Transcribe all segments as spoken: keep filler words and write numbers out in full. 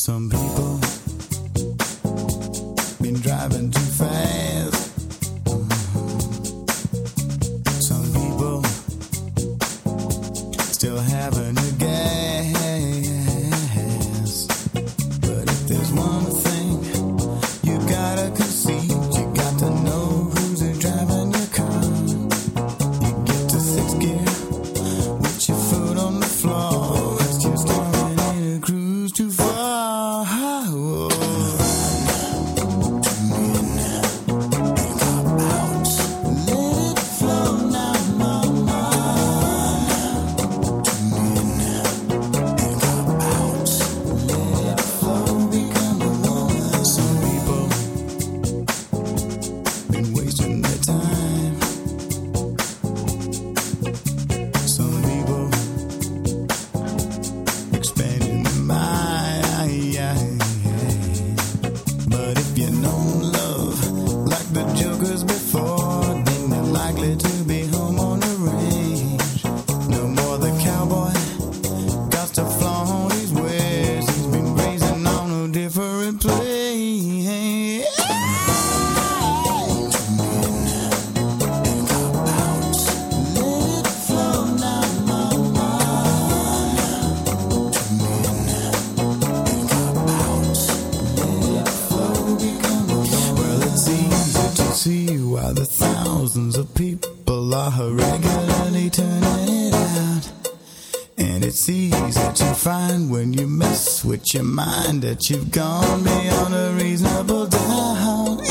Some people been driving too fast. Some people still having a gas. But if there's one thing you gotta concede, you got to know who's driving your car. You get to sixth gear with your foot on the floor. It's just starting in a cruise too far. Whoa. See why the thousands of people are regularly turning it out. And it's easy to find when you mess with your mind that you've gone beyond a reasonable doubt.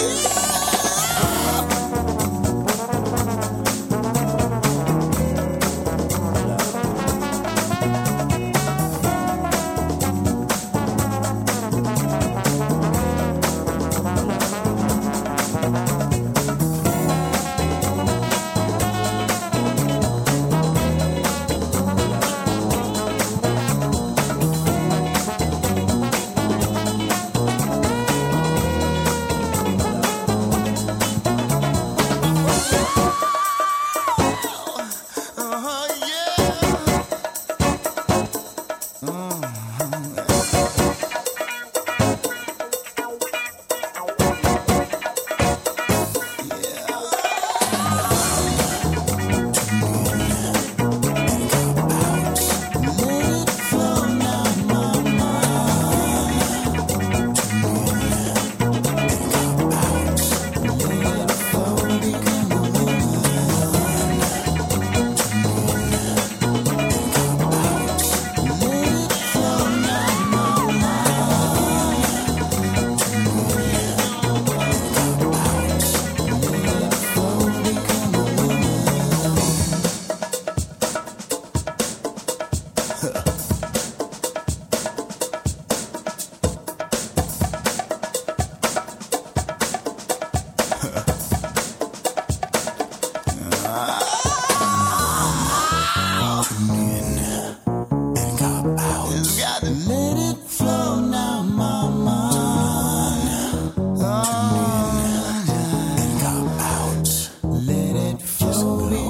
Let it flow.